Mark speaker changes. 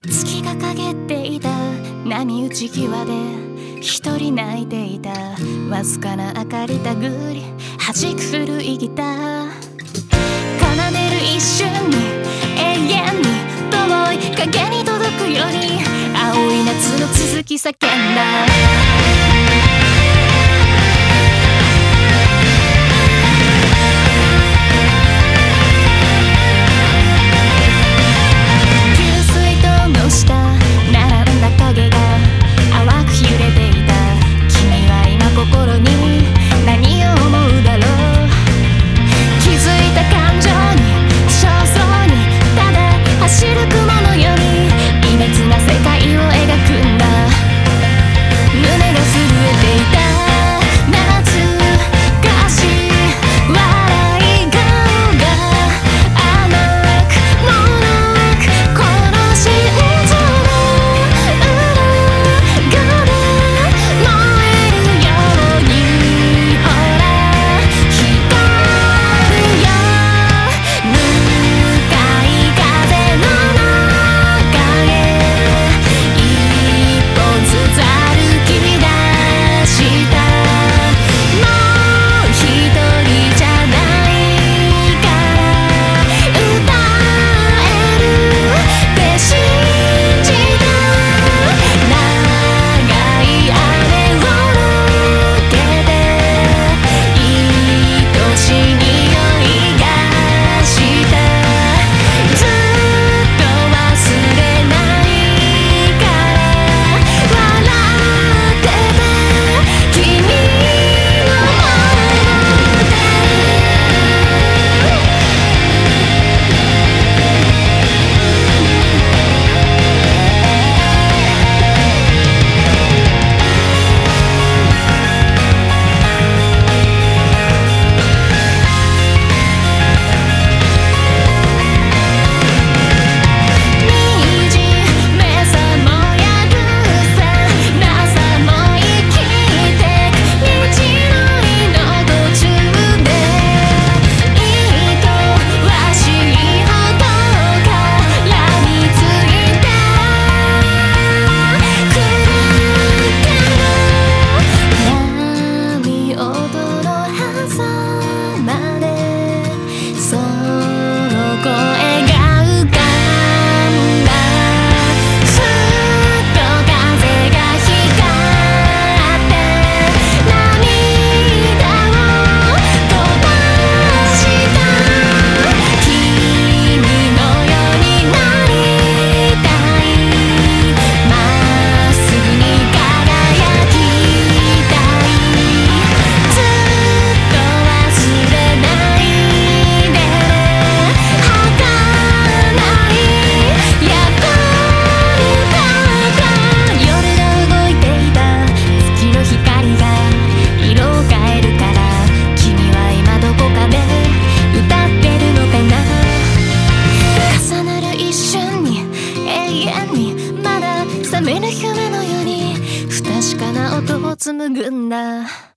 Speaker 1: 月が陰っていた波打ち際で一人泣いていた。わずかな明かりたぐり弾く古いギター、奏でる一瞬に永遠に遠い影に届くように青い夏の続き叫んだ。 覚める夢のように不確かな音を紡ぐんだ。